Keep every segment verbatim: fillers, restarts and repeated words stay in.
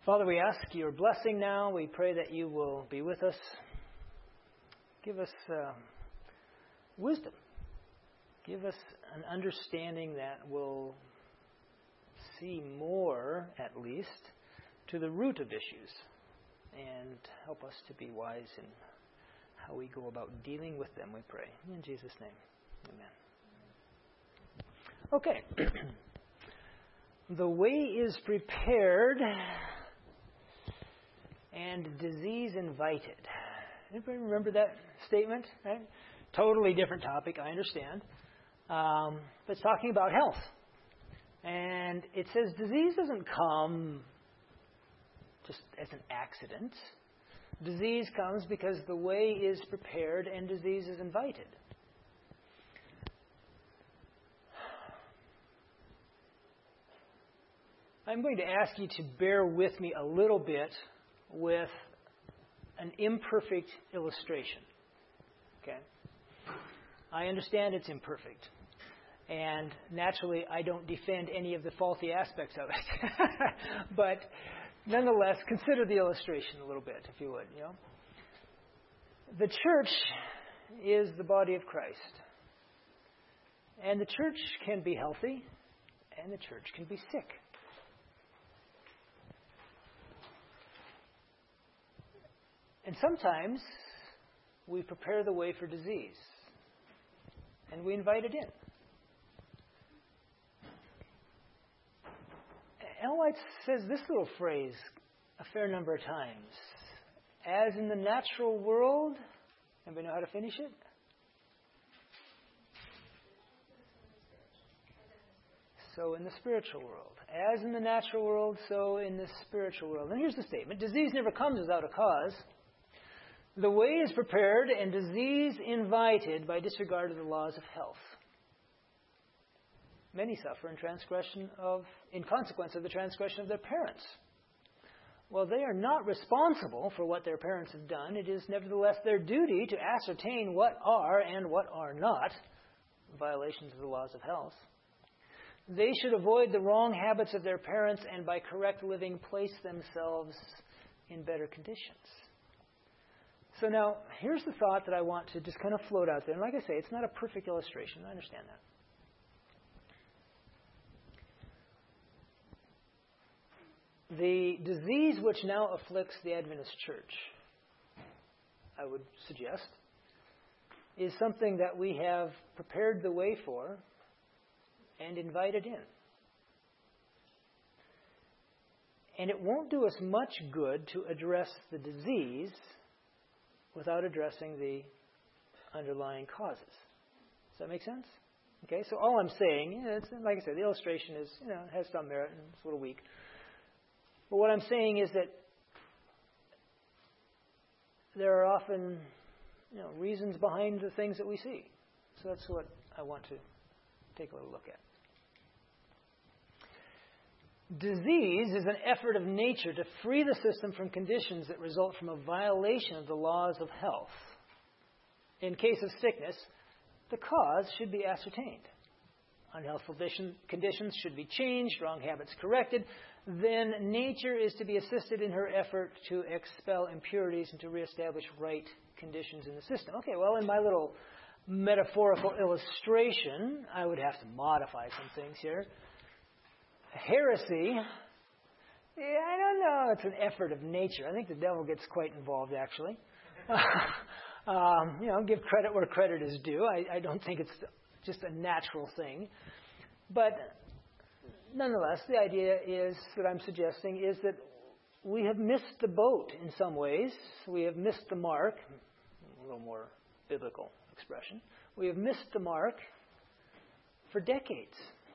Father, we ask your blessing now. We pray that you will be with us. Give us uh, wisdom. Give us an understanding that will see more, at least, to the root of issues, and help us to be wise in how we go about dealing with them, we pray. In Jesus' name, amen. Okay. The way is prepared and disease invited. Anybody remember that statement? Right? Totally different topic, I understand. Um, but it's talking about health. And it says disease doesn't come just as an accident. Disease comes because the way is prepared and disease is invited. I'm going to ask you to bear with me a little bit with an imperfect illustration. Okay? I understand it's imperfect. And naturally, I don't defend any of the faulty aspects of it. But nonetheless, consider the illustration a little bit, if you would. You know, the church is the body of Christ. And the church can be healthy, and the church can be sick. And sometimes we prepare the way for disease, and we invite it in. Ellen White says this little phrase a fair number of times. As in the natural world, anybody know how to finish it? So in the spiritual world. As in the natural world, so in the spiritual world. And here's the statement. Disease never comes without a cause. The way is prepared and disease invited by disregard of the laws of health. Many suffer in transgression of, in consequence of the transgression of their parents. While they are not responsible for what their parents have done, it is nevertheless their duty to ascertain what are and what are not violations of the laws of health. They should avoid the wrong habits of their parents and by correct living place themselves in better conditions. So now, here's the thought that I want to just kind of float out there. And like I say, it's not a perfect illustration. I understand that. The disease which now afflicts the Adventist church, I would suggest, is something that we have prepared the way for and invited in. And it won't do us much good to address the disease without addressing the underlying causes. Does that make sense? Okay, so all I'm saying, it's, like I said, the illustration is, you know, has some merit and it's a little weak. But what I'm saying is that there are often, you know, reasons behind the things that we see. So that's what I want to take a little look at. Disease is an effort of nature to free the system from conditions that result from a violation of the laws of health. In case of sickness, the cause should be ascertained. Unhealthful conditions should be changed, wrong habits corrected. Then nature is to be assisted in her effort to expel impurities and to reestablish right conditions in the system. Okay, well, in my little metaphorical illustration, I would have to modify some things here. Heresy, yeah, I don't know. It's an effort of nature. I think the devil gets quite involved, actually. um, you know, give credit where credit is due. I, I don't think it's just a natural thing. But nonetheless, the idea is that I'm suggesting is that we have missed the boat in some ways. We have missed the mark. A little more biblical expression. We have missed the mark for decades.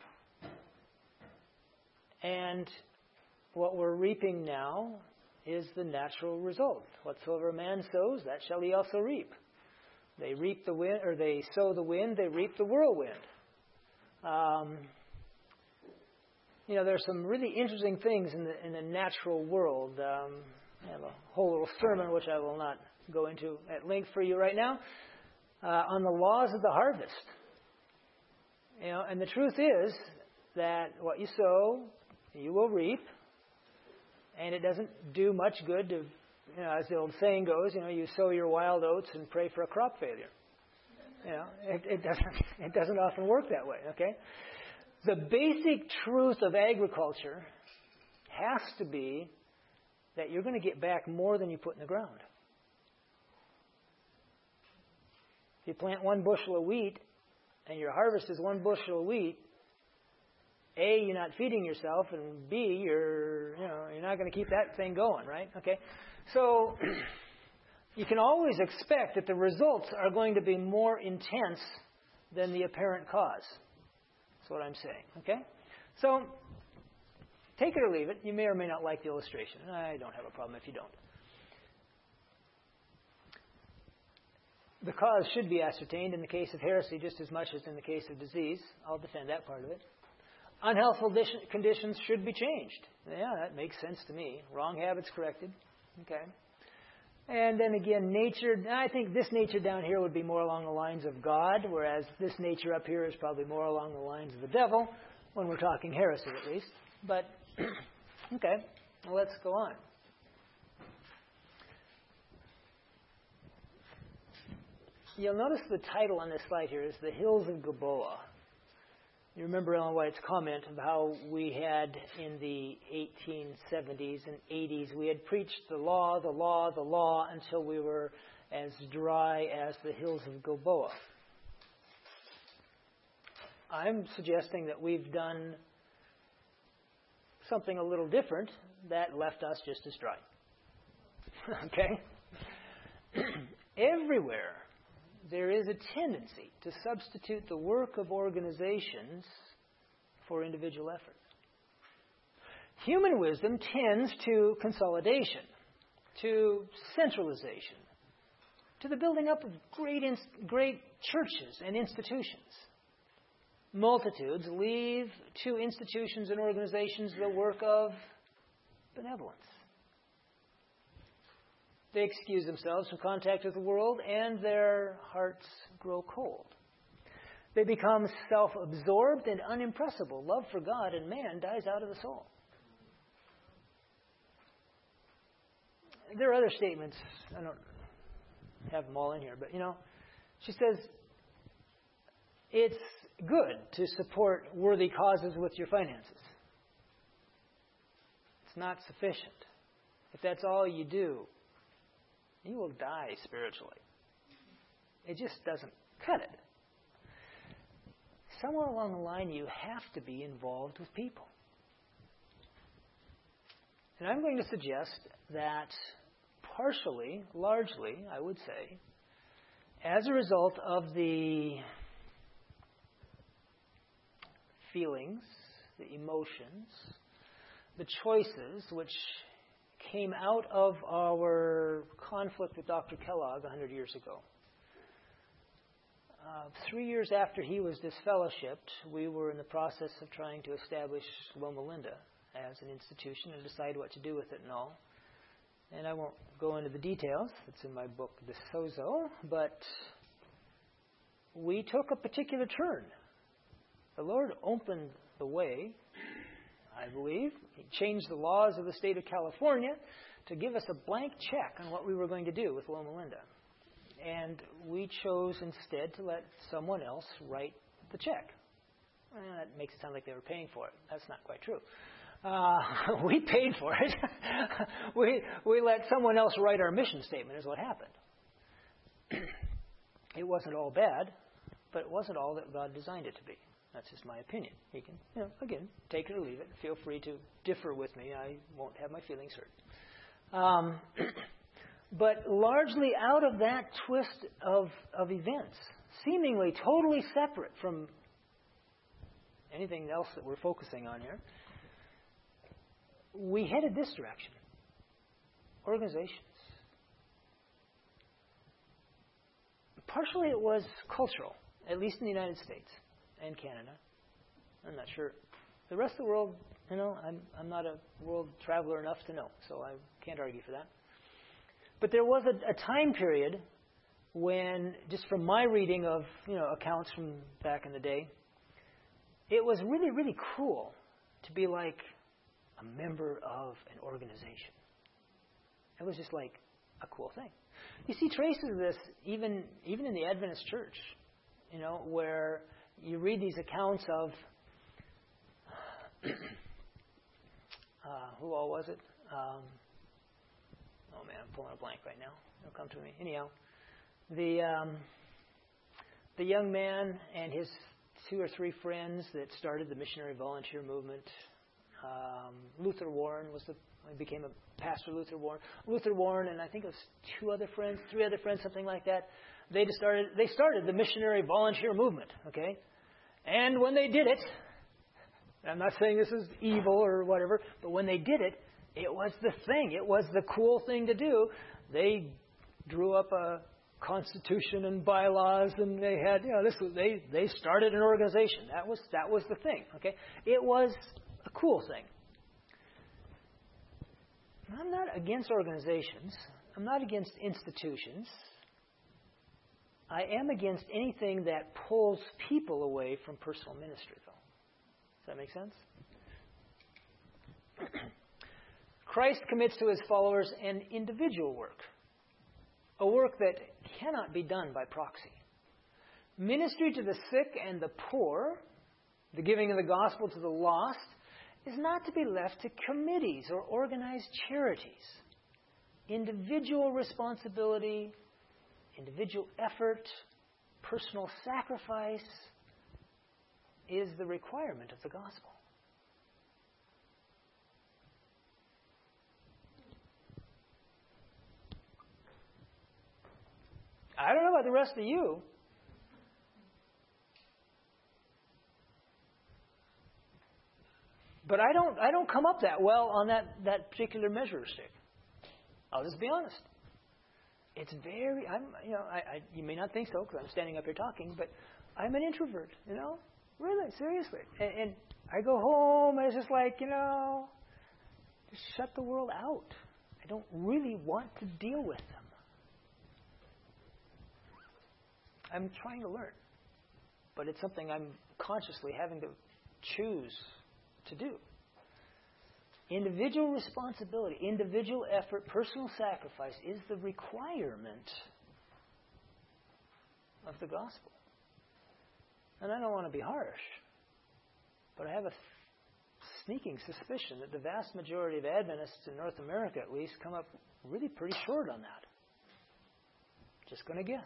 And what we're reaping now is the natural result. Whatsoever a man sows, that shall he also reap. They reap the wind, or they sow the wind, they reap the whirlwind. Um, you know, there's some really interesting things in the in the natural world. Um, I have a whole little sermon, which I will not go into at length for you right now, uh, on the laws of the harvest. You know, and the truth is that what you sow, you will reap. And it doesn't do much good to, you know, as the old saying goes, you know, you sow your wild oats and pray for a crop failure. You know, it, it doesn't it doesn't often work that way, okay? The basic truth of agriculture has to be that you're going to get back more than you put in the ground. If you plant one bushel of wheat and your harvest is one bushel of wheat, A, you're not feeding yourself, and B, you're, you know, you're not going to keep that thing going, right? Okay? So you can always expect that the results are going to be more intense than the apparent cause. That's what I'm saying, okay? So take it or leave it. You may or may not like the illustration. I don't have a problem if you don't. The cause should be ascertained in the case of heresy just as much as in the case of disease. I'll defend that part of it. Unhealthful conditions should be changed. Yeah, that makes sense to me. Wrong habits corrected. Okay. And then again, nature, I think this nature down here would be more along the lines of God, whereas this nature up here is probably more along the lines of the devil, when we're talking heresy at least. But, okay, well, let's go on. You'll notice the title on this slide here is The Hills of Gilboa. You remember Ellen White's comment of how we had in the eighteen seventies and eighties, we had preached the law, the law, the law until we were as dry as the hills of Gilboa. I'm suggesting that we've done something a little different that left us just as dry. Okay? Everywhere there is a tendency to substitute the work of organizations for individual effort. Human wisdom tends to consolidation, to centralization, to the building up of great, inst- great churches and institutions. Multitudes leave to institutions and organizations the work of benevolence. They excuse themselves from contact with the world, and their hearts grow cold. They become self-absorbed and unimpressible. Love for God and man dies out of the soul. There are other statements. I don't have them all in here, but, you know, she says, it's good to support worthy causes with your finances. It's not sufficient. If that's all you do, you will die spiritually. It just doesn't cut it. Somewhere along the line, you have to be involved with people. And I'm going to suggest that partially, largely, I would say, as a result of the feelings, the emotions, the choices which came out of our conflict with Doctor Kellogg one hundred years ago. Uh, three years after he was disfellowshipped, we were in the process of trying to establish Loma Linda as an institution and decide what to do with it and all. And I won't go into the details. It's in my book, De Sozo. But we took a particular turn. The Lord opened the way, I believe. He changed the laws of the state of California to give us a blank check on what we were going to do with Loma Linda. And we chose instead to let someone else write the check. Well, that makes it sound like they were paying for it. That's not quite true. Uh, we paid for it. we we let someone else write our mission statement is what happened. It wasn't all bad, but it wasn't all that God designed it to be. That's just my opinion. You can, you know, again, take it or leave it. Feel free to differ with me. I won't have my feelings hurt. Um, but largely out of that twist of, of events, seemingly totally separate from anything else that we're focusing on here, we headed this direction. Organizations. Partially it was cultural, at least in the United States and Canada. I'm not sure. The rest of the world, you know, I'm I'm not a world traveler enough to know, so I can't argue for that. But there was a, a time period when, just from my reading of, you know, accounts from back in the day, it was really, really cool to be like a member of an organization. It was just like a cool thing. You see traces of this even even in the Adventist church, you know, where you read these accounts of uh, who all was it? Um, oh man, I'm pulling a blank right now. It'll come to me. Anyhow, the um, the young man and his two or three friends that started the missionary volunteer movement. Um, Luther Warren was the he became a pastor. Luther Warren, Luther Warren, and I think it was two other friends, three other friends, something like that. They just started. They started the missionary volunteer movement. Okay, and when they did it, I'm not saying this is evil or whatever, but when they did it, it was the thing. It was the cool thing to do. They drew up a constitution and bylaws, and they had, you know, this was, they they started an organization. That was that was the thing. Okay, it was a cool thing. I'm not against organizations. I'm not against institutions. I am against anything that pulls people away from personal ministry, though. Does that make sense? Christ commits to his followers an individual work, a work that cannot be done by proxy. Ministry to the sick and the poor, the giving of the gospel to the lost, is not to be left to committees or organized charities. Individual responsibility, individual effort, personal sacrifice is the requirement of the gospel. I don't know about the rest of you. But I don't I don't come up that well on that, that particular measure stick. I'll just be honest. It's very, I'm, you know, I, I you may not think so because I'm standing up here talking, but I'm an introvert, you know? Really, seriously. And, and I go home and it's just like, you know, just shut the world out. I don't really want to deal with them. I'm trying to learn. But it's something I'm consciously having to choose to do. Individual responsibility, individual effort, personal sacrifice is the requirement of the gospel. And I don't want to be harsh, but I have a sneaking suspicion that the vast majority of Adventists in North America, at least, come up really pretty short on that. Just going to guess.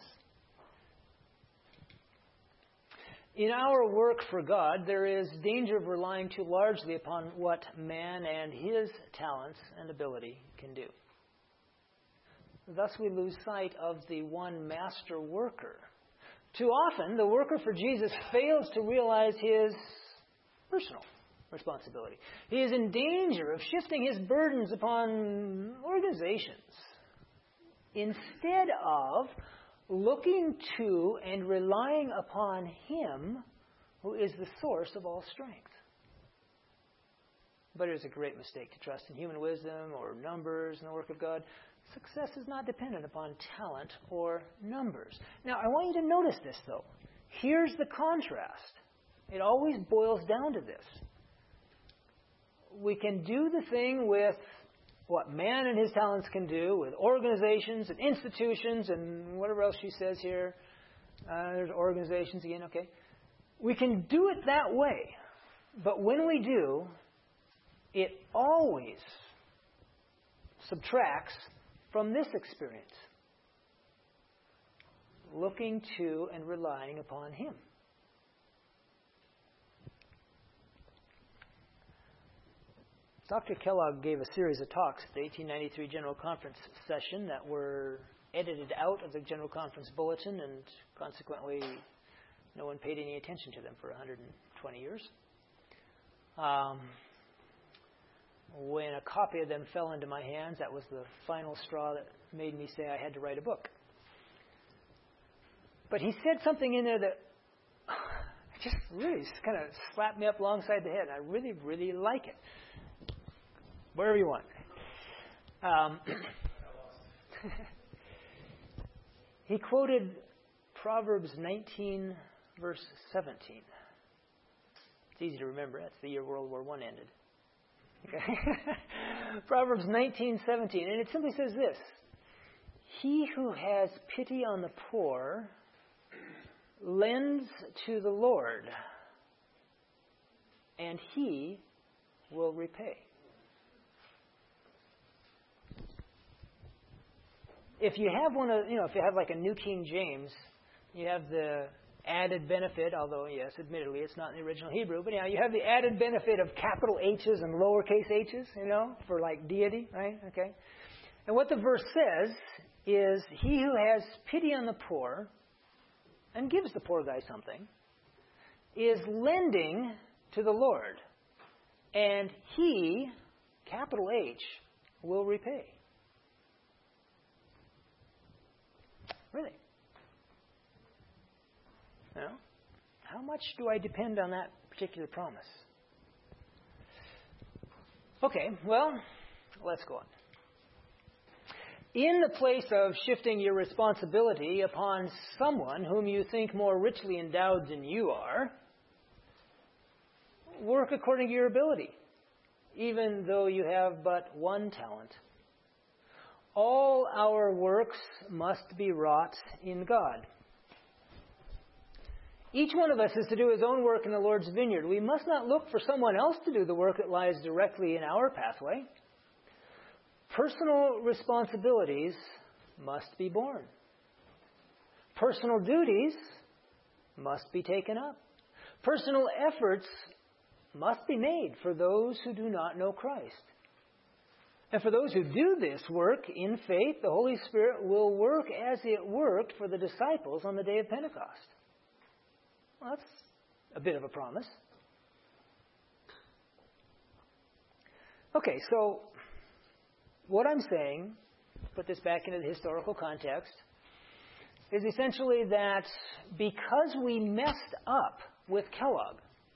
In our work for God, there is danger of relying too largely upon what man and his talents and ability can do. Thus we lose sight of the one master worker. Too often, the worker for Jesus fails to realize his personal responsibility. He is in danger of shifting his burdens upon organizations instead of looking to and relying upon him who is the source of all strength. But it is a great mistake to trust in human wisdom or numbers in the work of God. Success is not dependent upon talent or numbers. Now, I want you to notice this, though. Here's the contrast. It always boils down to this. We can do the thing with what man and his talents can do, with organizations and institutions and whatever else she says here. Uh, there's organizations again, okay. We can do it that way. But when we do, it always subtracts from this experience. Looking to and relying upon him. Doctor Kellogg gave a series of talks at the eighteen ninety-three General Conference session that were edited out of the General Conference Bulletin, and consequently no one paid any attention to them for one hundred twenty years. Um, when a copy of them fell into my hands, that was the final straw that made me say I had to write a book. But he said something in there that just really just kind of slapped me up alongside the head. I really, really like it. Wherever you want. Um, he quoted Proverbs nineteen, verse seventeen. It's easy to remember. That's the year World War One ended. Okay? Proverbs nineteen seventeen, and it simply says this: He who has pity on the poor lends to the Lord, and He will repay. If you have one of, you know, if you have like a New King James, you have the added benefit, although, yes, admittedly, it's not in the original Hebrew, but, you know, you have the added benefit of capital H's and lowercase h's, you know, for like deity, right? Okay. And what the verse says is, he who has pity on the poor and gives the poor guy something is lending to the Lord, and He, capital H, will repay. Really? You know? How much do I depend on that particular promise? Okay, well, let's go on. In the place of shifting your responsibility upon someone whom you think more richly endowed than you are, work according to your ability, even though you have but one talent. All our works must be wrought in God. Each one of us is to do his own work in the Lord's vineyard. We must not look for someone else to do the work that lies directly in our pathway. Personal responsibilities must be borne. Personal duties must be taken up. Personal efforts must be made for those who do not know Christ. And for those who do this work in faith, the Holy Spirit will work as it worked for the disciples on the day of Pentecost. Well, that's a bit of a promise. Okay, so what I'm saying, put this back into the historical context, is essentially that because we messed up with Kellogg,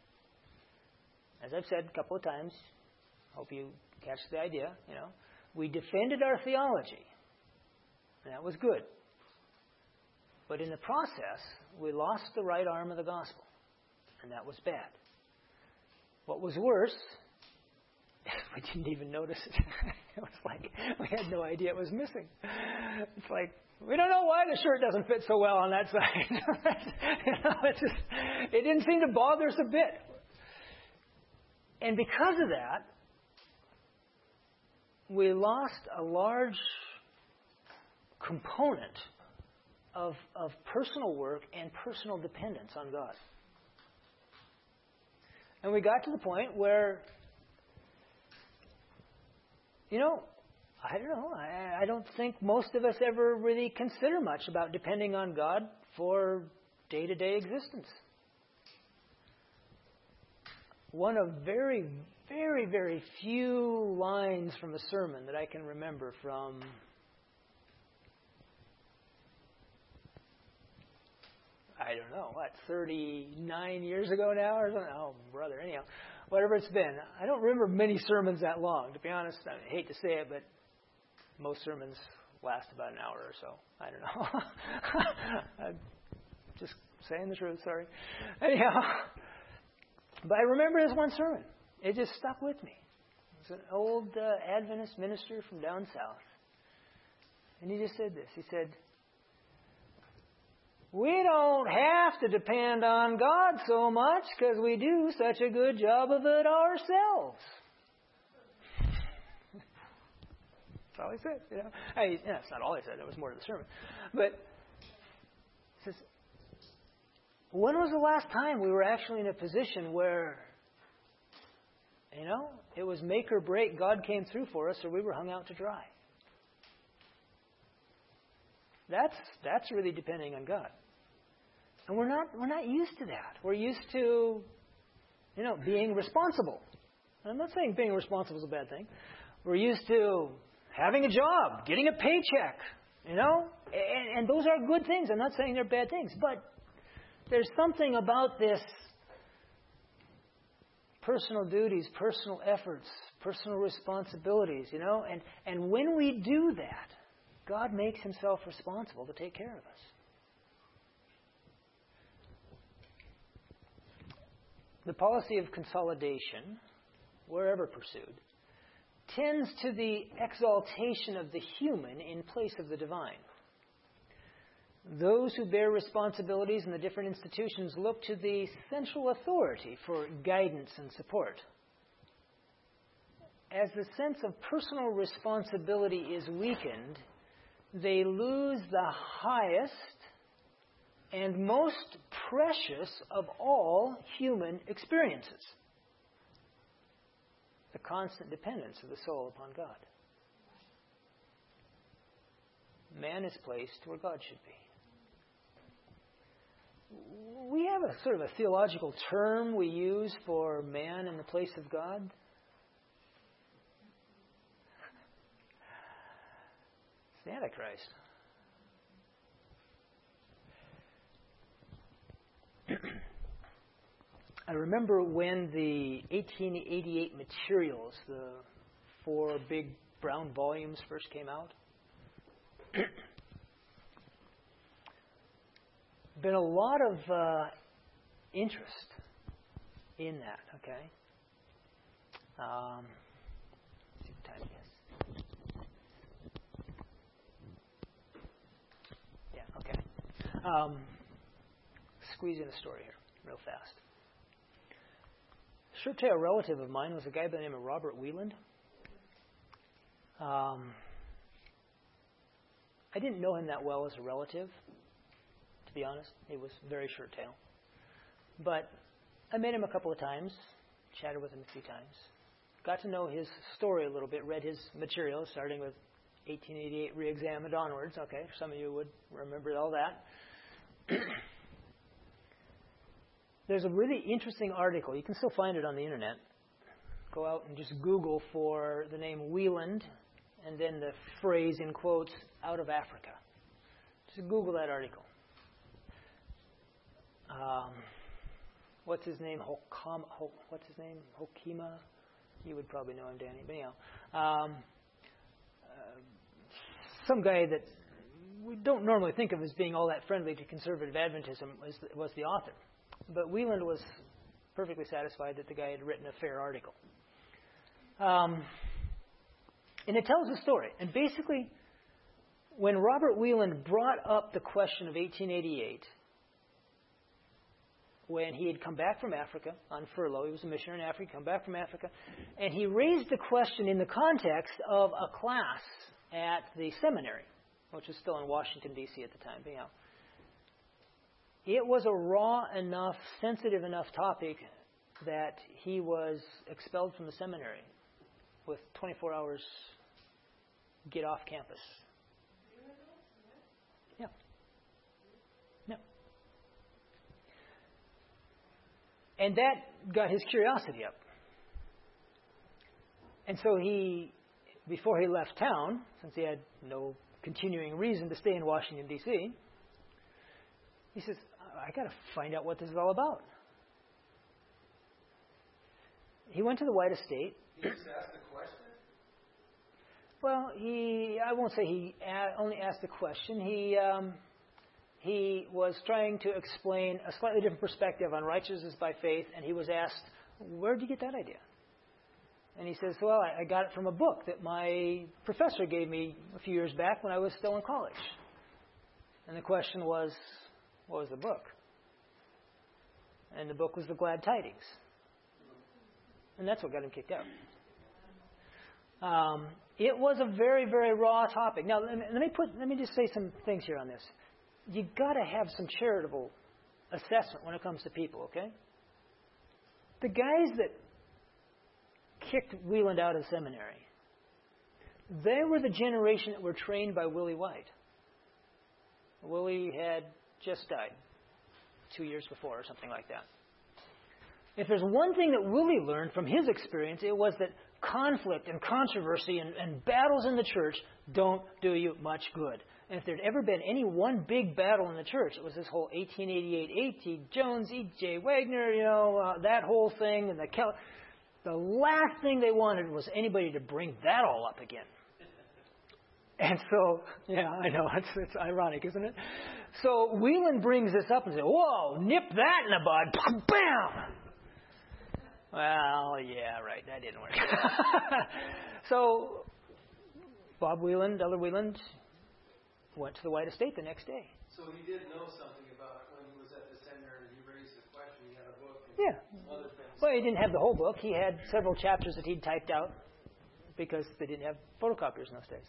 as I've said a couple of times, hope you catch the idea, you know, we defended our theology, and that was good. But in the process, we lost the right arm of the gospel, and that was bad. What was worse, we didn't even notice it. It was like we had no idea it was missing. It's like, we don't know why the shirt doesn't fit so well on that side. You know, it's just, it didn't seem to bother us a bit. And because of that, we lost a large component of, of personal work and personal dependence on God. And we got to the point where, you know, I don't know, I, I don't think most of us ever really consider much about depending on God for day-to-day existence. One of very, very, very few lines from a sermon that I can remember from I don't know, what, thirty-nine years ago now or something? Oh, brother, anyhow, whatever it's been. I don't remember many sermons that long, to be honest. I hate to say it, but most sermons last about an hour or so. I don't know. I'm just saying the truth, sorry. Anyhow, but I remember this one sermon. It just stuck with me. It was an old uh, Adventist minister from down south. And he just said this. He said, we don't have to depend on God so much because we do such a good job of it ourselves. That's all he said. You know, I, yeah, that's not all he said. That was more to the sermon. But he says, when was the last time we were actually in a position where, you know, it was make or break, God came through for us, or we were hung out to dry? That's that's really depending on God. And we're not we're not used to that. We're used to, you know, being responsible. I'm not saying being responsible is a bad thing. We're used to having a job, getting a paycheck, you know, and, and those are good things. I'm not saying they're bad things, but there's something about this personal duties, personal efforts, personal responsibilities, you know, and, and when we do that, God makes himself responsible to take care of us. The policy of consolidation, wherever pursued, tends to the exaltation of the human in place of the divine. Those who bear responsibilities in the different institutions look to the central authority for guidance and support. As the sense of personal responsibility is weakened, they lose the highest and most precious of all human experiences, the constant dependence of the soul upon God. Man is placed where God should be. We have a sort of a theological term we use for man in the place of God. It's the Antichrist. I remember when the eighteen eighty-eight materials, the four big brown volumes, first came out. Been a lot of uh, interest in that, okay? Um, let's see what time it is. Yeah, okay. Um, squeeze in a story here, real fast. Short tale relative of mine was a guy by the name of Robert Wieland. Um, I didn't know him that well as a relative, to be honest. He was very short tale. But I met him a couple of times, chatted with him a few times, got to know his story a little bit, read his materials, starting with eighteen eighty-eight Reexamined onwards. Okay, some of you would remember all that. There's a really interesting article. You can still find it on the internet. Go out and just Google for the name Wieland and then the phrase in quotes, out of Africa. Just Google that article. Um, what's his name? Hokam, Hok, what's his name? Hokima? You would probably know him, Danny. But anyhow, um, uh, some guy that we don't normally think of as being all that friendly to conservative Adventism was, was the author. But Wieland was perfectly satisfied that the guy had written a fair article. Um, and it tells a story. And basically, when Robert Wieland brought up the question of eighteen eighty-eight, when he had come back from Africa on furlough, he was a missionary in Africa, come back from Africa, and he raised the question in the context of a class at the seminary, which was still in Washington, D C at the time. But, you know, it was a raw enough, sensitive enough topic that he was expelled from the seminary with twenty-four hours get off campus. Yeah. Yeah. And that got his curiosity up. And so he, before he left town, since he had no continuing reason to stay in Washington, D C, he says, I got to find out what this is all about. He went to the White Estate. He just asked a question? Well, he, I won't say he a- only asked a question. He, um, he was trying to explain a slightly different perspective on righteousness by faith, and he was asked, where did you get that idea? And he says, well, I, I got it from a book that my professor gave me a few years back when I was still in college. And the question was, what was the book? And the book was The Glad Tidings. And that's what got him kicked out. Um, it was a very, very raw topic. Now, let me, let me put, let me just say some things here on this. You got to have some charitable assessment when it comes to people, okay? The guys that kicked Wieland out of seminary, they were the generation that were trained by Willie White. Willie had just died two years before or something like that. If there's one thing that Willie learned from his experience, it was that conflict and controversy and, and battles in the church don't do you much good. And if there'd ever been any one big battle in the church, it was this whole eighteen eighty-eight A T Jones, E J Wagner, you know, uh, that whole thing. And the Kel- the last thing they wanted was anybody to bring that all up again. And so, yeah, I know, it's, it's ironic, isn't it? So Wieland brings this up and says, whoa, nip that in the bud. Bam! Well, yeah, right, that didn't work. So Bob Wieland, Elder Wieland, went to the White Estate the next day. So he did know something about it when he was at the seminary and he raised the question. He had a book and Yeah. some other things. Well, he didn't have the whole book. He had several chapters that he'd typed out because they didn't have photocopiers in those days.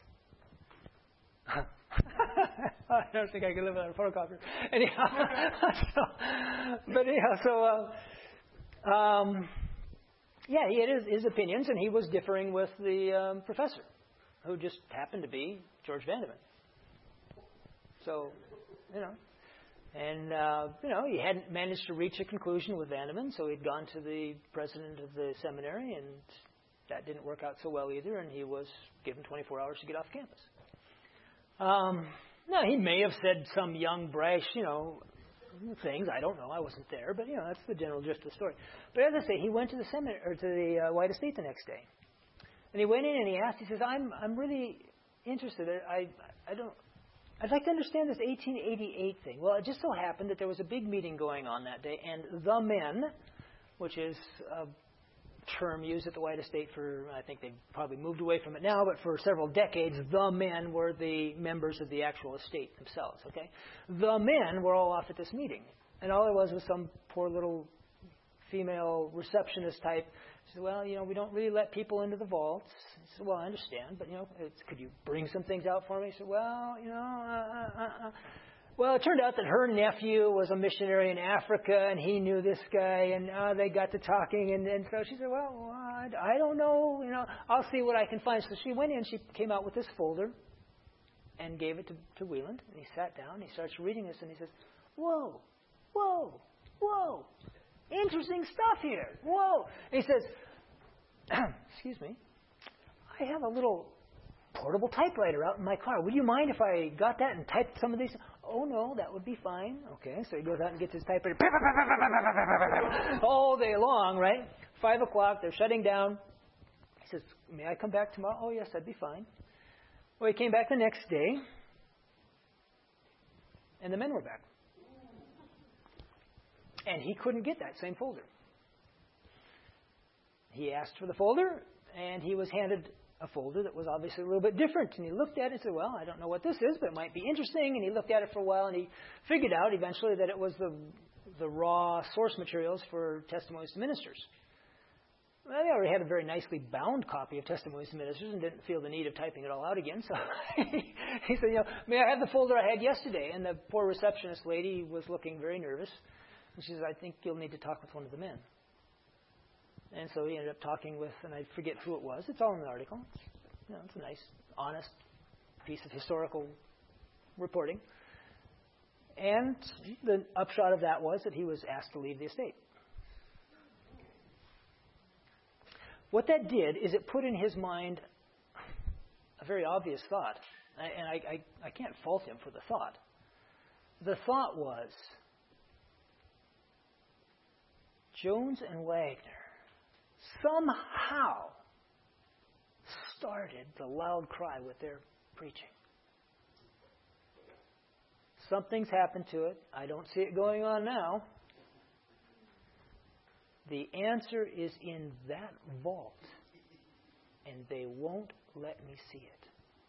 I don't think I could live without a photocopier. Anyhow, so, but anyhow, so uh, um, yeah, he had his, his opinions, and he was differing with the um, professor, who just happened to be George Vandeman. So, you know, and uh, you know, he hadn't managed to reach a conclusion with Vandeman, so he'd gone to the president of the seminary, and that didn't work out so well either, and he was given twenty-four hours to get off campus. Um, now, he may have said some young, brash, you know, things. I don't know. I wasn't there. But, you know, that's the general gist of the story. But as I say, he went to the seminary, or to the uh, White Estate the next day. And he went in and he asked, he says, I'm I'm really interested. I, I don't, I'd like to understand this eighteen eighty-eight thing. Well, it just so happened that there was a big meeting going on that day, and the men, which is a term used at the White Estate for, I think they've probably moved away from it now, but for several decades, the men were the members of the actual estate themselves, okay? The men were all off at this meeting. And all it was was some poor little female receptionist type. She said, well, you know, we don't really let people into the vaults. He said, well, I understand, but, you know, it's, could you bring some things out for me? He said, well, you know, uh, uh, uh. Well, it turned out that her nephew was a missionary in Africa, and he knew this guy, and uh, they got to talking, and, and so she said, well, I, I don't know, you know, I'll see what I can find. So she went in, she came out with this folder and gave it to, to Wieland, and he sat down, he starts reading this, and he says, whoa, whoa, whoa, interesting stuff here, whoa. And he says, excuse me, I have a little portable typewriter out in my car. Would you mind if I got that and typed some of these? Oh, no, that would be fine. Okay, so he goes out and gets his typewriter all day long, right? Five o'clock, they're shutting down. He says, may I come back tomorrow? Oh, yes, that'd be fine. Well, he came back the next day, and the men were back. And he couldn't get that same folder. He asked for the folder, and he was handed a folder that was obviously a little bit different. And he looked at it and said, well, I don't know what this is, but it might be interesting. And he looked at it for a while, and he figured out eventually that it was the the raw source materials for Testimonies to Ministers. Well, they already had a very nicely bound copy of Testimonies to Ministers and didn't feel the need of typing it all out again. So he said, you know, may I have the folder I had yesterday? And the poor receptionist lady was looking very nervous. And she said, I think you'll need to talk with one of the men. And so he ended up talking with, and I forget who it was. It's all in the article. It's, you know, it's a nice, honest piece of historical reporting. And the upshot of that was that he was asked to leave the estate. What that did is it put in his mind a very obvious thought. And I, I, I can't fault him for the thought. The thought was, Jones and Wagner somehow started the loud cry with their preaching. Something's happened to it. I don't see it going on now. The answer is in that vault, and they won't let me see it.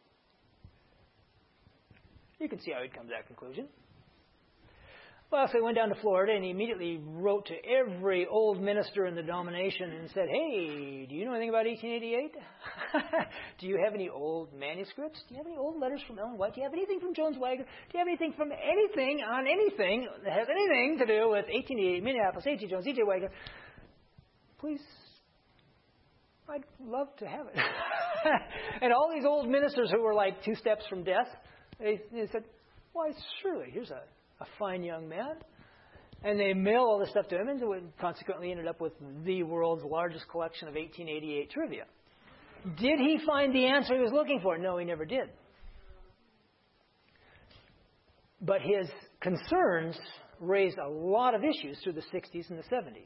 You can see how he'd come to that conclusion. Well, so he went down to Florida, and he immediately wrote to every old minister in the denomination and said, hey, do you know anything about eighteen eighty-eight? Do you have any old manuscripts? Do you have any old letters from Ellen White? Do you have anything from Jones Wagner? Do you have anything from anything on anything that has anything to do with eighteen eighty-eight, Minneapolis, A T Jones, E J Wagner? Please, I'd love to have it. And all these old ministers who were like two steps from death, they, they said, why, surely, here's a a fine young man. And they mail all this stuff to him, and so it consequently ended up with the world's largest collection of eighteen eighty-eight trivia. Did he find the answer he was looking for? No, he never did. But his concerns raised a lot of issues through the sixties and the seventies.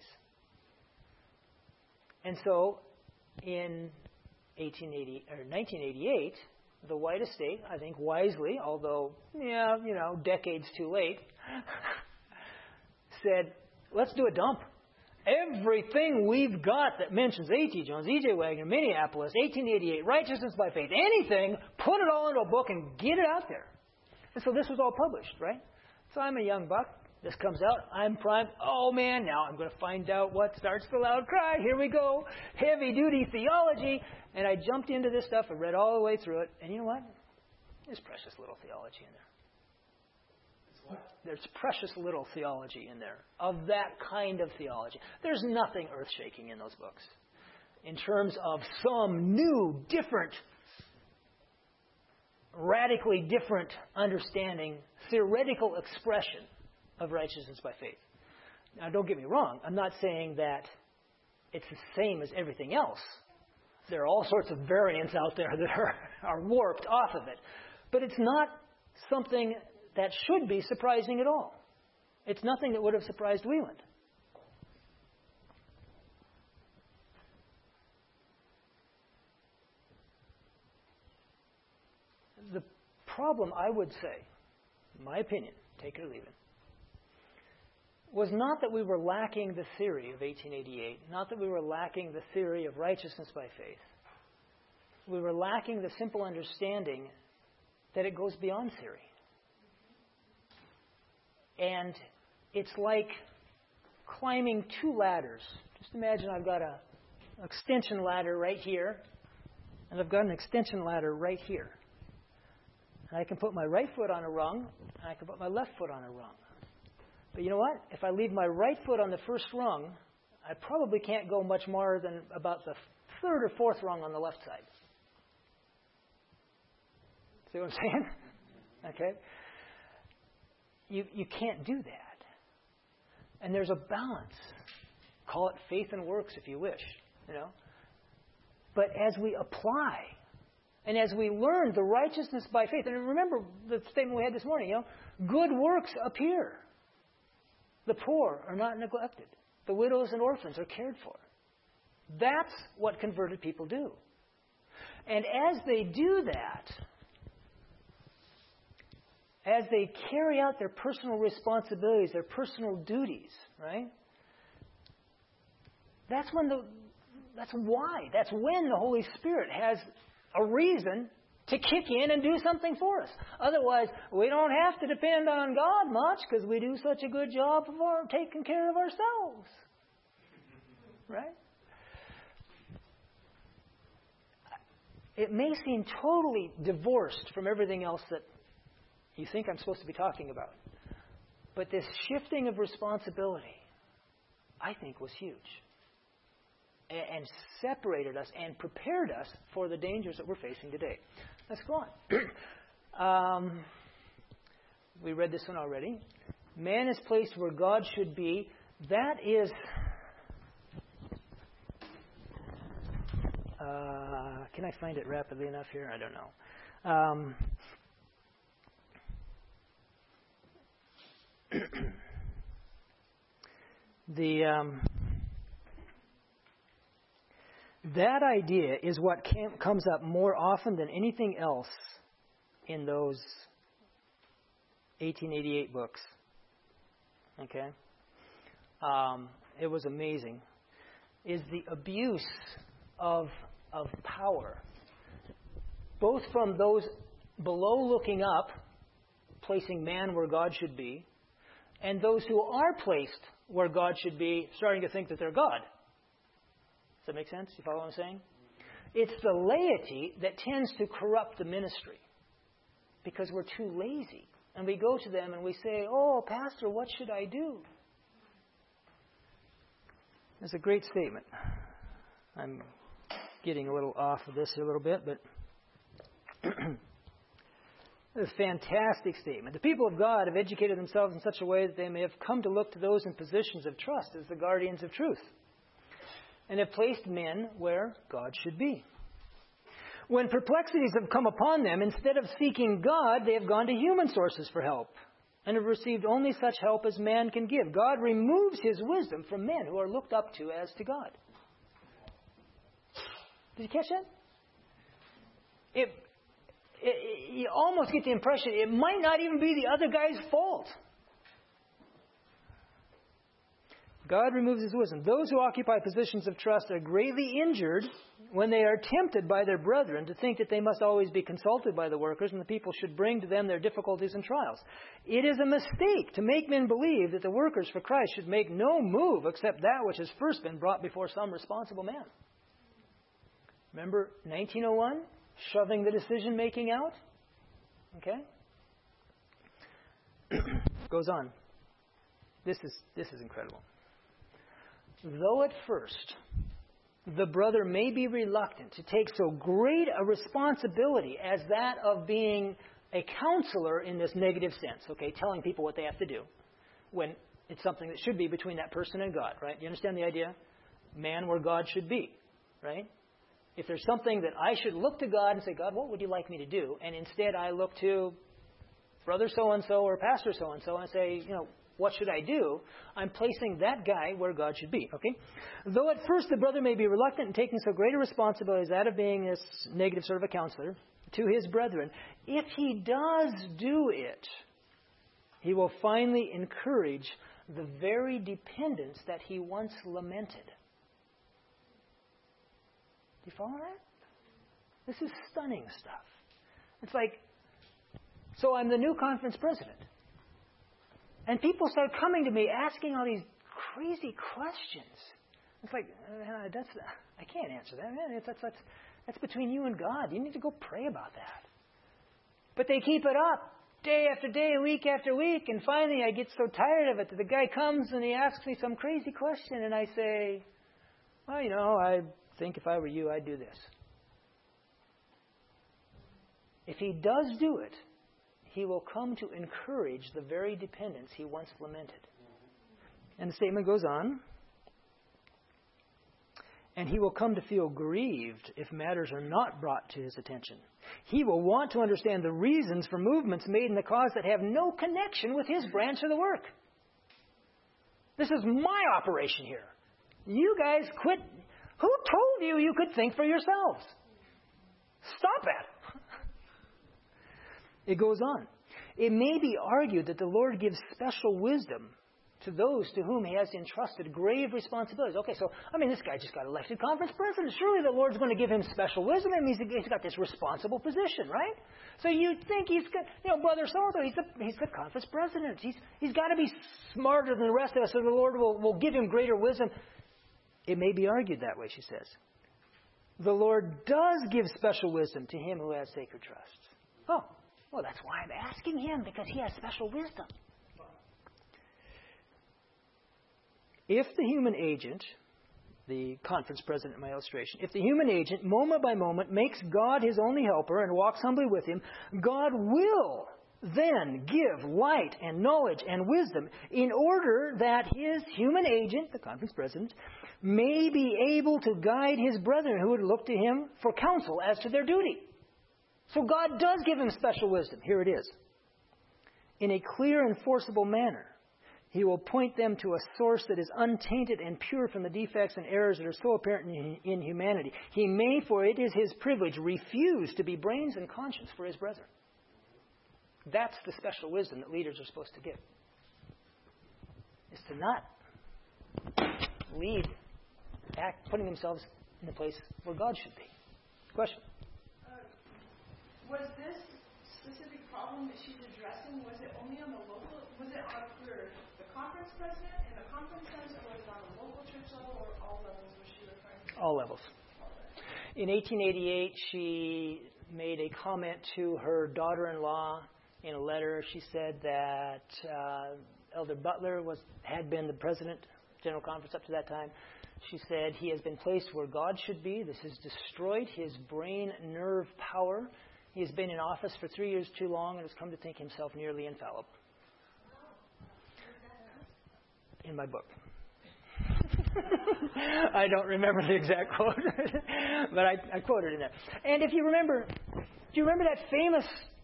And so in eighteen eighty or nineteen eighty-eight, the White Estate, I think wisely, although, yeah, you know, decades too late, said, let's do a dump. Everything we've got that mentions A T Jones, E J Wagner, Minneapolis, eighteen eighty-eight, Righteousness by Faith, anything, put it all into a book and get it out there. And so this was all published, right? So I'm a young buck. This comes out. I'm primed. Oh, man, now I'm going to find out what starts the loud cry. Here we go. Heavy-duty theology. And I jumped into this stuff and read all the way through it. And you know what? There's precious little theology in there. There's precious little theology in there of that kind of theology. There's nothing earth-shaking in those books in terms of some new, different, radically different understanding, theoretical expression of righteousness by faith. Now, don't get me wrong. I'm not saying that it's the same as everything else. There are all sorts of variants out there that are, are warped off of it. But it's not something that should be surprising at all. It's nothing that would have surprised Wieland. The problem, I would say, in my opinion, take it or leave it, was not that we were lacking the theory of eighteen eighty-eight, not that we were lacking the theory of righteousness by faith. We were lacking the simple understanding that it goes beyond theory. And it's like climbing two ladders. Just imagine I've got a, an extension ladder right here, and I've got an extension ladder right here. And I can put my right foot on a rung, and I can put my left foot on a rung. But you know what? If I leave my right foot on the first rung, I probably can't go much more than about the third or fourth rung on the left side. See what I'm saying? Okay? You you can't do that. And there's a balance. Call it faith and works if you wish, you know. But as we apply, and as we learn the righteousness by faith, and remember the statement we had this morning, you know, good works appear. The poor are not neglected. The widows and orphans are cared for. That's what converted people do. And as they do that, as they carry out their personal responsibilities, their personal duties, right? That's when the, that's why, that's when the Holy Spirit has a reason to kick in and do something for us. Otherwise, we don't have to depend on God much because we do such a good job of our, taking care of ourselves. Right? It may seem totally divorced from everything else that you think I'm supposed to be talking about. But this shifting of responsibility, I think, was huge. And, and separated us and prepared us for the dangers that we're facing today. Let's go on. um, we read this one already. Man is placed where God should be. That is... Uh, can I find it rapidly enough here? I don't know. Um, the um, that idea is what cam- comes up more often than anything else in those eighteen eighty-eight books. Okay, um, it was amazing. Is the abuse of of power, both from those below looking up, placing man where God should be, and those who are placed where God should be, starting to think that they're God. Does that make sense? You follow what I'm saying? It's the laity that tends to corrupt the ministry because we're too lazy. And we go to them and we say, "Oh, Pastor, what should I do?" That's a great statement. I'm getting a little off of this here a little bit, but it's a fantastic statement. The people of God have educated themselves in such a way that they may have come to look to those in positions of trust as the guardians of truth, and have placed men where God should be. When perplexities have come upon them, instead of seeking God, they have gone to human sources for help, and have received only such help as man can give. God removes his wisdom from men who are looked up to as to God. Did you catch that? It, it, you almost get the impression it might not even be the other guy's fault. God removes his wisdom. Those who occupy positions of trust are greatly injured when they are tempted by their brethren to think that they must always be consulted by the workers and the people should bring to them their difficulties and trials. It is a mistake to make men believe that the workers for Christ should make no move except that which has first been brought before some responsible man. Remember nineteen oh one? Shoving the decision-making out? Okay? Goes on. This is this is incredible. Though at first the brother may be reluctant to take so great a responsibility as that of being a counselor in this negative sense, okay, telling people what they have to do, when it's something that should be between that person and God, right? You understand the idea? Man where God should be, right? If there's something that I should look to God and say, God, what would you like me to do? And instead I look to brother so-and-so or pastor so-and-so and say, you know, what should I do? I'm placing that guy where God should be, okay? Though at first the brother may be reluctant in taking so great a responsibility as that of being this negative sort of a counselor to his brethren, if he does do it, he will finally encourage the very dependence that he once lamented. Do you follow that? This is stunning stuff. It's like, so I'm the new conference president. And people start coming to me asking all these crazy questions. It's like, uh, that's I can't answer that. Man, that's, that's, that's between you and God. You need to go pray about that. But they keep it up day after day, week after week. And finally I get so tired of it that the guy comes and he asks me some crazy question. And I say, well, you know, I think if I were you, I'd do this. If he does do it, he will come to encourage the very dependence he once lamented. And the statement goes on. And he will come to feel grieved if matters are not brought to his attention. He will want to understand the reasons for movements made in the cause that have no connection with his branch of the work. This is my operation here. You guys quit. Who told you you could think for yourselves? Stop it. It goes on. It may be argued that the Lord gives special wisdom to those to whom he has entrusted grave responsibilities. Okay, so, I mean, this guy just got elected conference president. Surely the Lord's going to give him special wisdom. I mean, he's, he's got this responsible position, right? So you'd think he's got, you know, brother so-and-so, he's the, he's the conference president. He's, he's got to be smarter than the rest of us, so the Lord will, will give him greater wisdom. It may be argued that way, she says. The Lord does give special wisdom to him who has sacred trust. Oh, well, that's why I'm asking him, because he has special wisdom. If the human agent, the conference president in my illustration, if the human agent, moment by moment, makes God his only helper and walks humbly with him, God will then give light and knowledge and wisdom in order that his human agent, the conference president, may be able to guide his brethren who would look to him for counsel as to their duty. So God does give him special wisdom. Here it is. In a clear and forcible manner, he will point them to a source that is untainted and pure from the defects and errors that are so apparent in, in humanity. He may, for it is his privilege, refuse to be brains and conscience for his brethren. That's the special wisdom that leaders are supposed to give. Is to not lead, act, putting themselves in the place where God should be. Question? Uh, was this specific problem that she's addressing, was it only on the local, was it on for the conference president and the conference president, or was it on the local church level, or all levels was she referring to? All levels. In eighteen eighty-eight, she made a comment to her daughter-in-law in a letter. She said that uh, Elder Butler was had been the president, General Conference up to that time. She said, he has been placed where God should be. This has destroyed his brain nerve power. He has been in office for three years too long and has come to think himself nearly infallible. In my book. I don't remember the exact quote, but I, I quoted in there. And if you remember, do you remember that famous...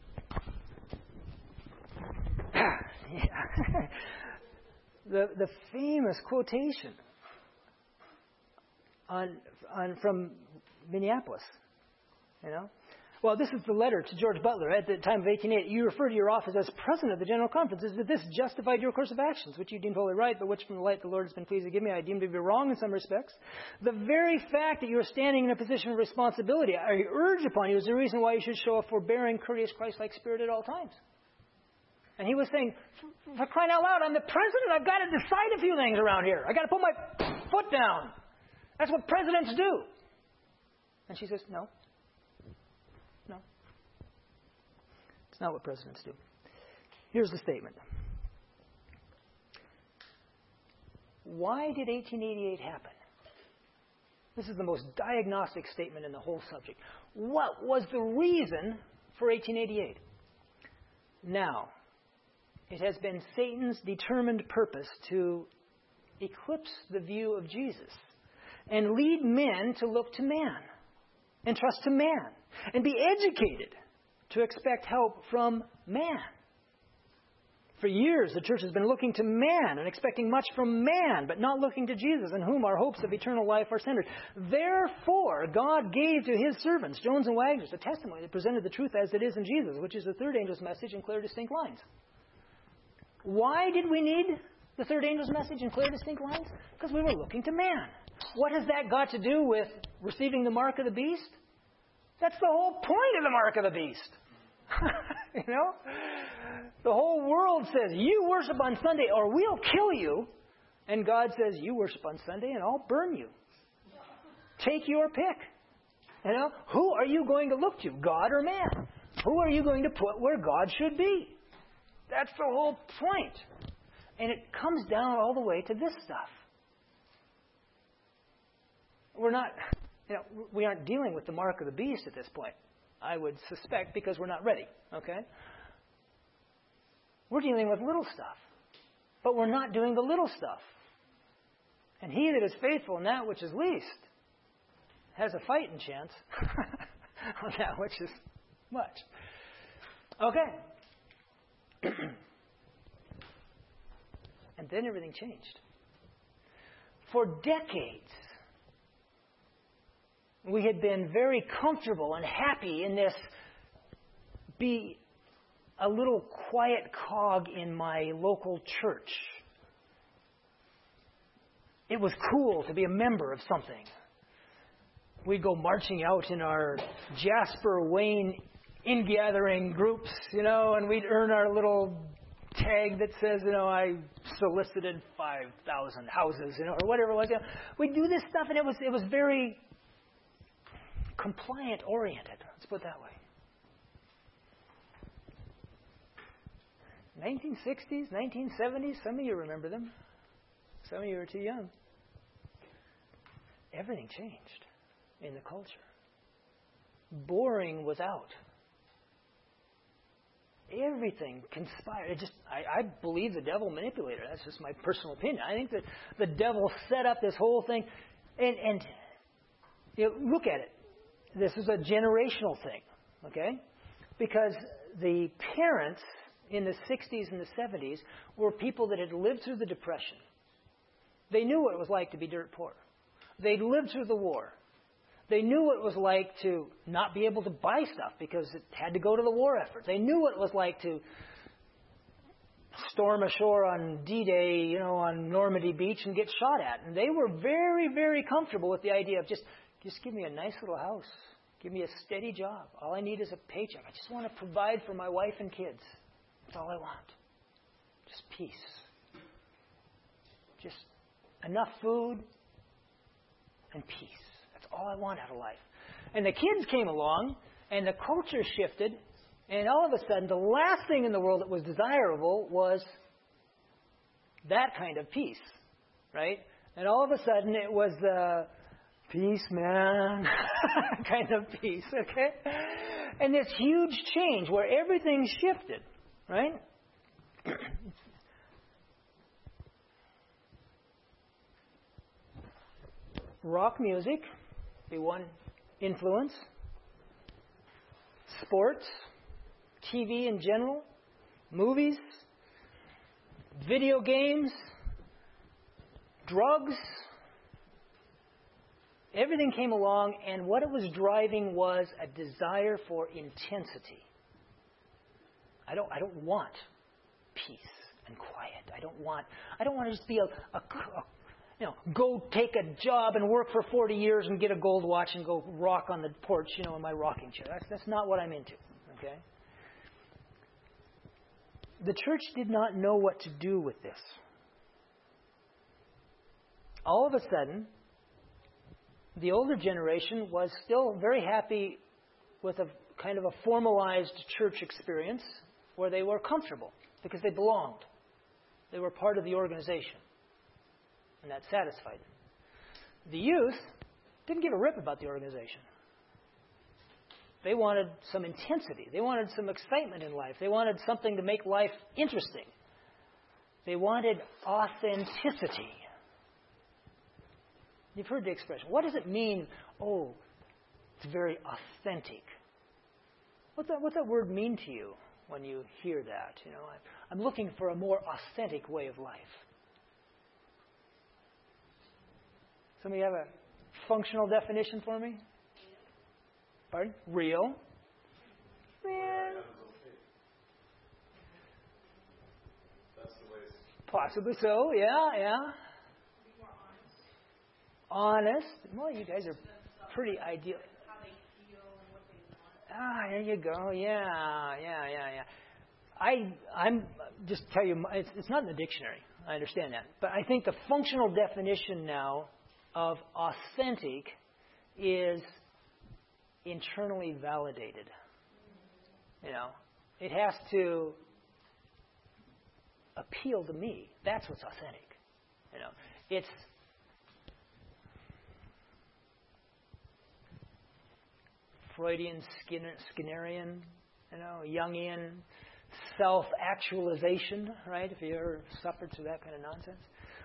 yeah, the the famous quotation on on from Minneapolis, you know, Well, this is the letter to George Butler at the time of eighteen eighty. You refer to your office as president of the General Conference. Is that this justified your course of actions, which you deemed wholly right, but which from the light the Lord has been pleased to give me, I deem to be wrong in some respects? The very fact that you are standing in a position of responsibility, I urge upon you, is the reason why you should show a forbearing, courteous, Christ-like spirit at all times. And he was saying, for crying out loud, I'm the president. I've got to decide a few things around here. I've got to put my foot down. That's what presidents do. And she says, no. No. It's not what presidents do. Here's the statement. Why did eighteen eighty-eight happen? This is the most diagnostic statement in the whole subject. What was the reason for eighteen eighty-eight? Now, it has been Satan's determined purpose to eclipse the view of Jesus and lead men to look to man and trust to man and be educated to expect help from man. For years, the church has been looking to man and expecting much from man, but not looking to Jesus, in whom our hopes of eternal life are centered. Therefore, God gave to his servants, Jones and Wagner, a testimony that presented the truth as it is in Jesus, which is the third angel's message in clear, distinct lines. Why did we need the third angel's message in clear, distinct lines? Because we were looking to man. What has that got to do with receiving the mark of the beast? That's the whole point of the mark of the beast. You know? The whole world says, you worship on Sunday or we'll kill you. And God says, you worship on Sunday and I'll burn you. Take your pick. You know? Who are you going to look to, God or man? Who are you going to put where God should be? That's the whole point. And it comes down all the way to this stuff. We're not, you know, we aren't dealing with the mark of the beast at this point, I would suspect, because we're not ready, okay? We're dealing with little stuff, but we're not doing the little stuff. And he that is faithful in that which is least has a fighting chance on that which is much. Okay. And then everything changed. For decades, we had been very comfortable and happy in this be a little quiet cog in my local church. It was cool to be a member of something. We'd go marching out in our Jasper Wayne in-gathering groups, you know, and we'd earn our little tag that says, you know, I solicited five thousand houses, you know, or whatever it was. You know, we'd do this stuff, and it was it was very compliant-oriented. Let's put it that way. nineteen sixties, nineteen seventies, some of you remember them. Some of you are too young. Everything changed in the culture. Boring was out. Everything conspired. It just, I, I believe the devil manipulated. That's just my personal opinion. I think that the devil set up this whole thing. And, and you know, look at it. This is a generational thing, okay? Because the parents in the sixties and the seventies were people that had lived through the Depression. They knew what it was like to be dirt poor. They'd lived through the war. They knew what it was like to not be able to buy stuff because it had to go to the war effort. They knew what it was like to storm ashore on D-Day, you know, on Normandy Beach and get shot at. And they were very, very comfortable with the idea of just, just give me a nice little house. Give me a steady job. All I need is a paycheck. I just want to provide for my wife and kids. That's all I want. Just peace. Just enough food and peace. That's all I want out of life. And the kids came along, and the culture shifted, and all of a sudden, the last thing in the world that was desirable was that kind of peace, right? And all of a sudden, it was the peace, man, kind of peace, okay? And this huge change where everything shifted, right? Rock music, be one influence. Sports, T V in general, movies, video games, drugs, everything came along, and what it was driving was a desire for intensity. I don't, I don't want peace and quiet. I don't want, I don't want to just be a, a, a, you know, go take a job and work for forty years and get a gold watch and go rock on the porch, you know, in my rocking chair. That's, that's not what I'm into. Okay. The church did not know what to do with this. All of a sudden, the older generation was still very happy with a kind of a formalized church experience where they were comfortable because they belonged. They were part of the organization. And that satisfied them. The youth didn't give a rip about the organization. They wanted some intensity. They wanted some excitement in life. They wanted something to make life interesting. They wanted authenticity. You've heard the expression. What does it mean? Oh, it's very authentic. What's that, what's that word mean to you when you hear that? You know, I'm looking for a more authentic way of life. Somebody have a functional definition for me? Pardon? Real. Man. Possibly so, yeah, yeah. Honest. Well, you guys are pretty ideal. Ah, there you go. Yeah, yeah, yeah, yeah. I, I'm just tell you, it's, it's not in the dictionary. I understand that, but I think the functional definition now of authentic is internally validated. You know, it has to appeal to me. That's what's authentic. You know, it's Freudian, Skinner, Skinnerian, you know, Jungian self-actualization, right? If you ever suffered through that kind of nonsense.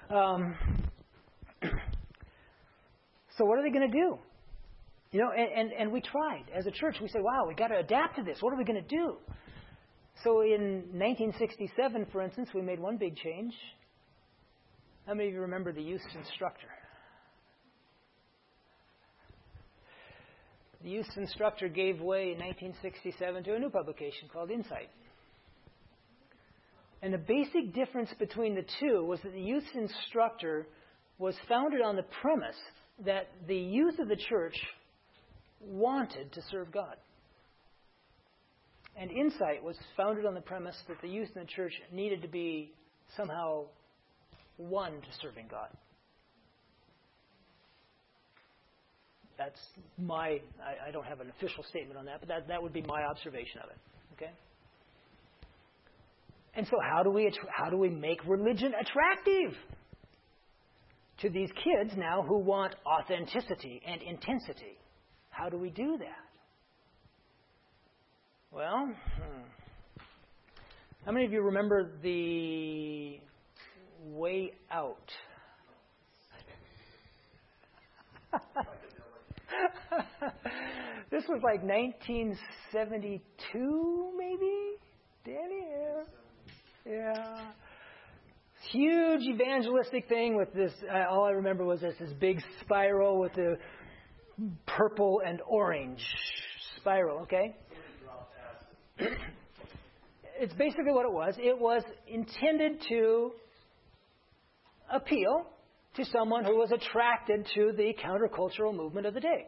Um, so what are they going to do? You know, and, and, and we tried. As a church, we said, wow, we've got to adapt to this. What are we going to do? So in nineteen sixty-seven, for instance, we made one big change. How many of you remember the youth instructor? The youth instructor gave way in nineteen sixty-seven to a new publication called Insight. And the basic difference between the two was that the youth instructor was founded on the premise that the youth of the church wanted to serve God. And Insight was founded on the premise that the youth in the church needed to be somehow won to serving God. That's my, I, I don't have an official statement on that, but that, that would be my observation of it. Okay? And so how do we how do we make religion attractive to these kids now who want authenticity and intensity? How do we do that? Well, hmm. How many of you remember the Way Out? This was like nineteen seventy-two, maybe? Danny? Yeah. yeah. Huge evangelistic thing with this. Uh, all I remember was this, this big spiral with the purple and orange spiral, okay? It's basically what it was. It was intended to appeal to someone who was attracted to the countercultural movement of the day.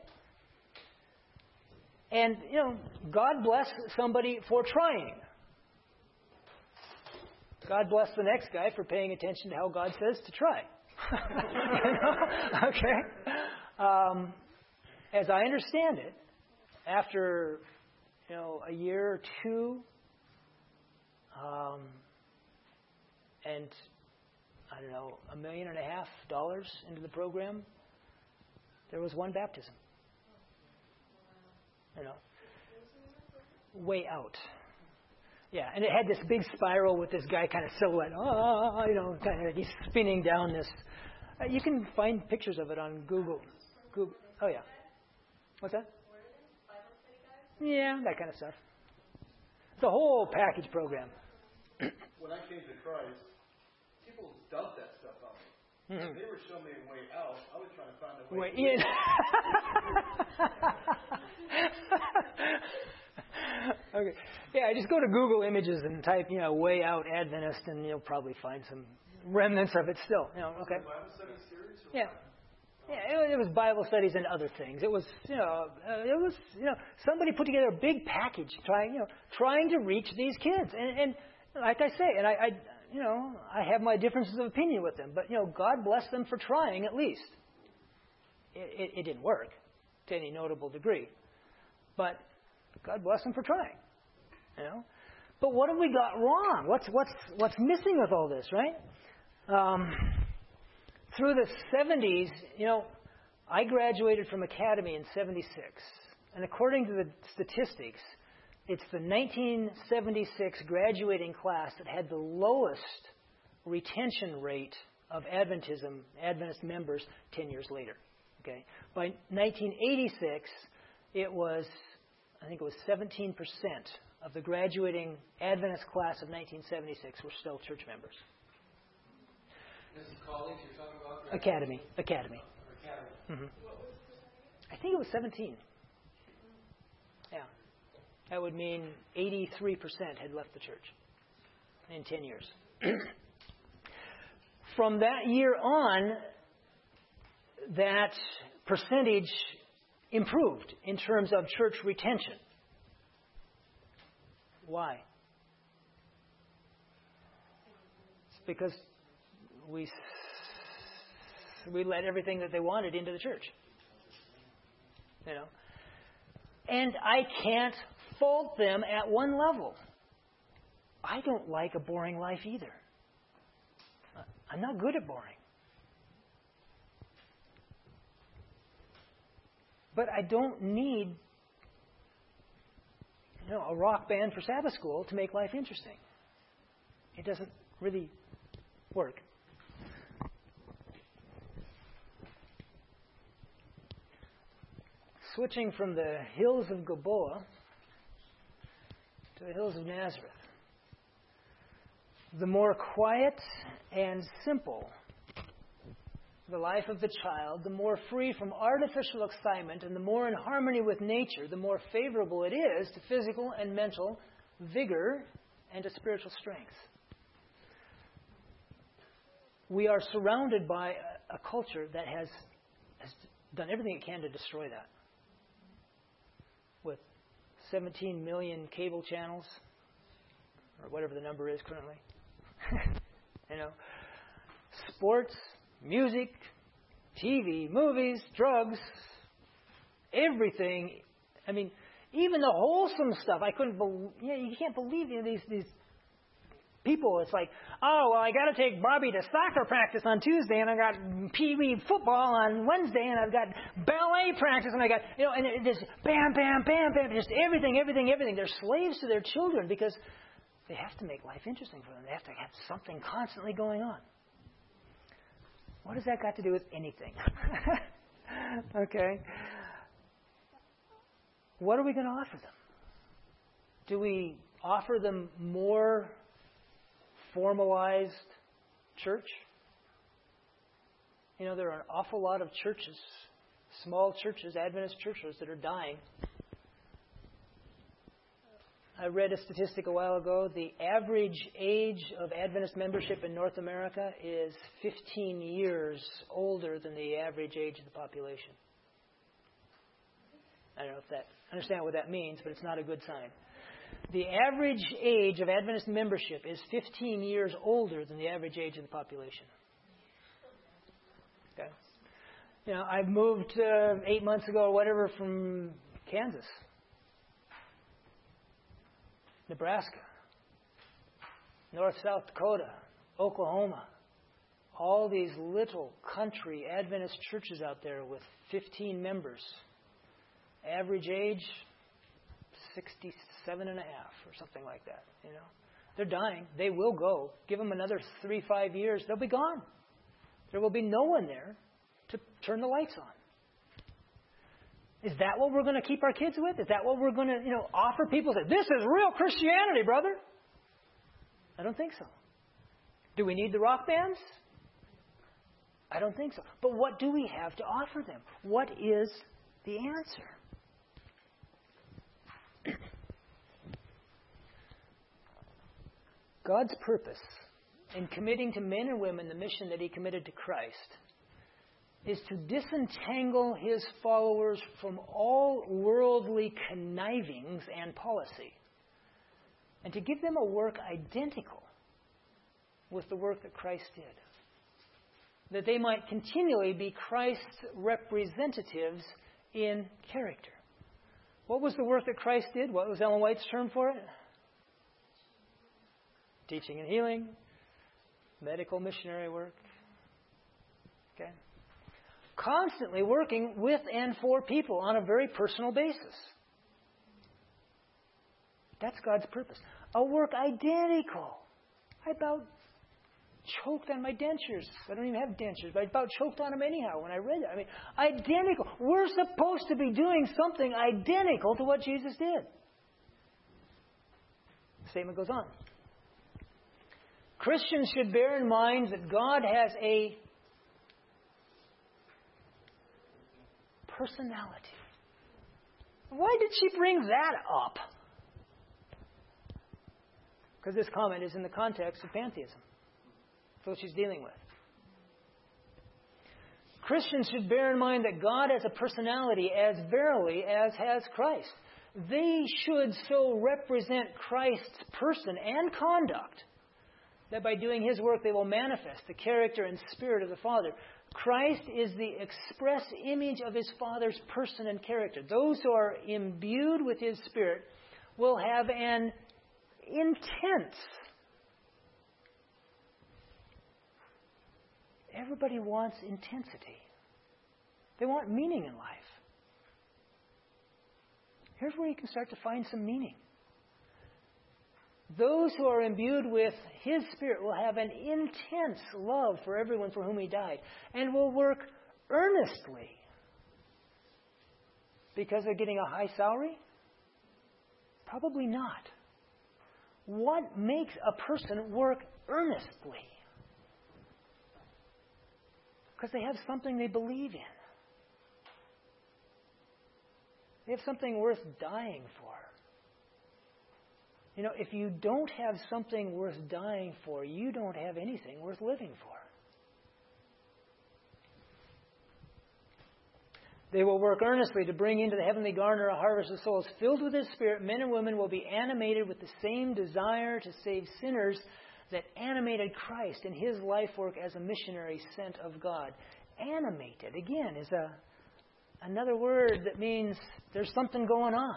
And, you know, God bless somebody for trying. God bless the next guy for paying attention to how God says to try. You know? Okay? Um, as I understand it, after, you know, a year or two, um, and I don't know, a million and a half dollars into the program, there was one baptism. You know, Way Out. Yeah, and it had this big spiral with this guy kind of silhouette. Oh, you know, kind of he's spinning down this. Uh, you can find pictures of it on Google. Google. Oh yeah. What's that? Yeah, that kind of stuff. It's a whole package program. When I came to Christ, people dumped that stuff on me. Mm-hmm. If they were showing me a way out, I was trying to find a way, way in. Okay. Yeah, just go to Google Images and type, you know, way out Adventist, and you'll probably find some remnants of it still. You know, okay. Bible study series? Yeah. Yeah, it, it was Bible studies and other things. It was, you know, uh, it was, you know, somebody put together a big package trying, you know, trying to reach these kids. And, and like I say, and I, I, you know, I have my differences of opinion with them, but, you know, God bless them for trying at least. It, it, it didn't work to any notable degree, but God bless them for trying, you know. But what have we got wrong? What's what's what's missing with all this, right? Um, through the seventies, you know, I graduated from Academy in seventy-six, and according to the statistics, it's the nineteen seventy-six graduating class that had the lowest retention rate of Adventism, Adventist members ten years later. Okay, by nineteen eighty-six, it was, I think it was seventeen percent of the graduating Adventist class of nineteen seventy-six were still church members. This is college you're talking about? Academy, Academy. Academy. Mm-hmm. I think it was seventeen. Yeah, that would mean eighty-three percent had left the church in ten years. From that year on, that percentage improved in terms of church retention. Why? It's because we we let everything that they wanted into the church. You know? And I can't fault them at one level. I don't like a boring life either. I'm not good at boring. But I don't need, you know, a rock band for Sabbath school to make life interesting. It doesn't really work. Switching from the hills of Gilboa to the hills of Nazareth. The more quiet and simple the life of the child, the more free from artificial excitement and the more in harmony with nature, the more favorable it is to physical and mental vigor and to spiritual strength. We are surrounded by a, a culture that has, has done everything it can to destroy that. With seventeen million cable channels, or whatever the number is currently. You know, sports, music, T V, movies, drugs, everything. I mean, even the wholesome stuff. I couldn't believe. You know, you can't believe, you know, these these people. It's like, oh well, I got to take Bobby to soccer practice on Tuesday, and I got Pee Wee football on Wednesday, and I've got ballet practice, and I got, you know, and it just bam, bam, bam, bam, just everything, everything, everything. They're slaves to their children because they have to make life interesting for them. They have to have something constantly going on. What has that got to do with anything? Okay. What are we going to offer them? Do we offer them more formalized church? You know, there are an awful lot of churches, small churches, Adventist churches, that are dying. I read a statistic a while ago. The average age of Adventist membership in North America is fifteen years older than the average age of the population. I don't know if that, understand what that means, but it's not a good sign. The average age of Adventist membership is fifteen years older than the average age of the population. Okay. You know, I moved uh, eight months ago or whatever from Kansas. Nebraska, North South Dakota, Oklahoma, all these little country Adventist churches out there with fifteen members. Average age, sixty-seven and a half or something like that. You know, they're dying. They will go. Give them another three, five years. They'll be gone. There will be no one there to turn the lights on. Is that what we're going to keep our kids with? Is that what we're going to, you know, offer people? That this is real Christianity, brother. I don't think so. Do we need the rock bands? I don't think so. But what do we have to offer them? What is the answer? God's purpose in committing to men and women the mission that He committed to Christ is to disentangle His followers from all worldly connivings and policy, and to give them a work identical with the work that Christ did, that they might continually be Christ's representatives in character. What was the work that Christ did? What was Ellen White's term for it? Teaching and healing, medical missionary work. Okay? Constantly working with and for people on a very personal basis. That's God's purpose. A work identical. I about choked on my dentures. I don't even have dentures, but I about choked on them anyhow when I read it. I mean, identical. We're supposed to be doing something identical to what Jesus did. The statement goes on. Christians should bear in mind that God has a personality. Why did she bring that up? Because this comment is in the context of pantheism. That's what she's dealing with. Christians should bear in mind that God has a personality as verily as has Christ. They should so represent Christ's person and conduct that by doing His work they will manifest the character and spirit of the Father. Christ is the express image of His Father's person and character. Those who are imbued with His Spirit will have an intense. Everybody wants intensity. They want meaning in life. Here's where you can start to find some meaning. Those who are imbued with His Spirit will have an intense love for everyone for whom He died and will work earnestly because they're getting a high salary? Probably not. What makes a person work earnestly? Because they have something they believe in. They have something worth dying for. You know, if you don't have something worth dying for, you don't have anything worth living for. They will work earnestly to bring into the heavenly garner a harvest of souls. Filled with His Spirit, men and women will be animated with the same desire to save sinners that animated Christ in His life work as a missionary sent of God. Animated, again, is a another word that means there's something going on.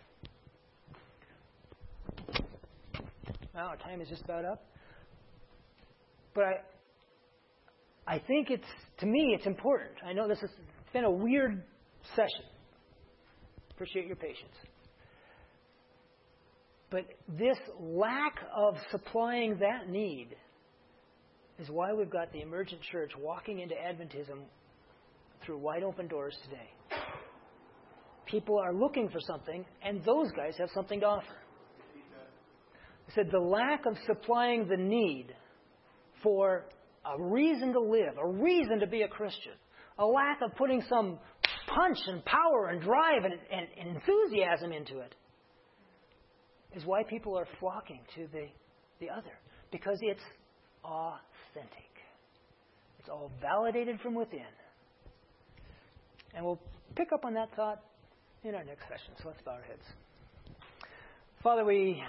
Well, our time is just about up. But I, I think it's, to me, it's important. I know this has been a weird session. Appreciate your patience. But this lack of supplying that need is why we've got the emergent church walking into Adventism through wide open doors today. People are looking for something, and those guys have something to offer. I said the lack of supplying the need for a reason to live, a reason to be a Christian, a lack of putting some punch and power and drive and, and, and enthusiasm into it is why people are flocking to the, the other. Because it's authentic. It's all validated from within. And we'll pick up on that thought in our next session. So let's bow our heads. Father, we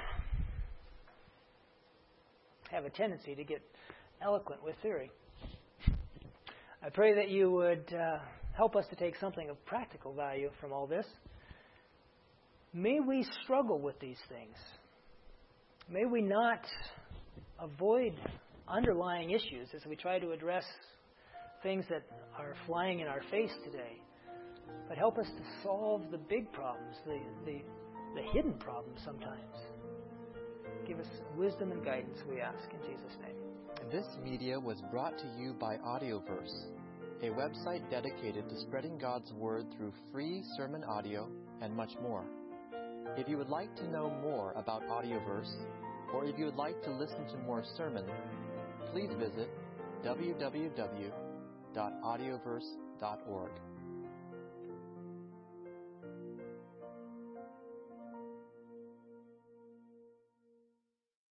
have a tendency to get eloquent with theory. I pray that you would uh, help us to take something of practical value from all this. May we struggle with these things. May we not avoid underlying issues as we try to address things that are flying in our face today. But help us to solve the big problems, the, the, the hidden problems sometimes. Give us wisdom and guidance, we ask, in Jesus' name. This media was brought to you by Audioverse, a website dedicated to spreading God's Word through free sermon audio and much more. If you would like to know more about Audioverse, or if you would like to listen to more sermons, please visit w w w dot audioverse dot org.